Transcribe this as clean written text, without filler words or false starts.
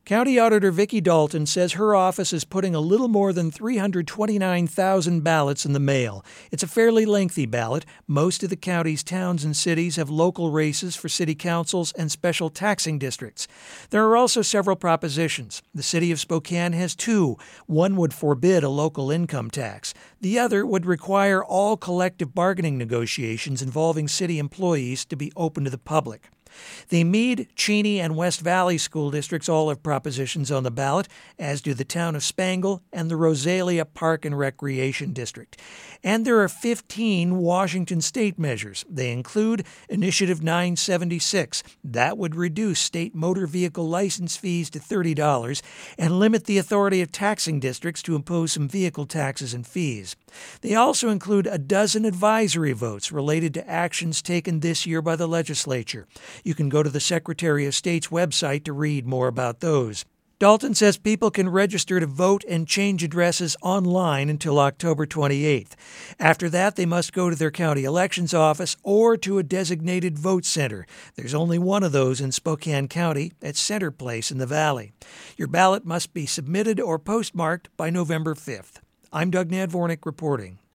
County Auditor Vicki Dalton says her office is putting a little more than 329,000 ballots in the mail. It's a fairly lengthy ballot. Most of the county's towns and cities have local races for city councils and special taxing districts. There are also several propositions. The city of Spokane has two. One would forbid a local income tax. The other would require all collective bargaining negotiations involving city employees to be open to the public. The Meade, Cheney, and West Valley school districts all have propositions on the ballot, as do the town of Spangle and the Rosalia Park and Recreation District. And there are 15 Washington state measures. They include Initiative 976. That would reduce state motor vehicle license fees to $30 and limit the authority of taxing districts to impose some vehicle taxes and fees. They also include a dozen advisory votes related to actions taken this year by the legislature. You can go to the Secretary of State's website to read more about those. Dalton says people can register to vote and change addresses online until October 28th. After that, they must go to their county elections office or to a designated vote center. There's only one of those in Spokane County at Center Place in the Valley. Your ballot must be submitted or postmarked by November 5th. I'm Doug Nadvornik reporting.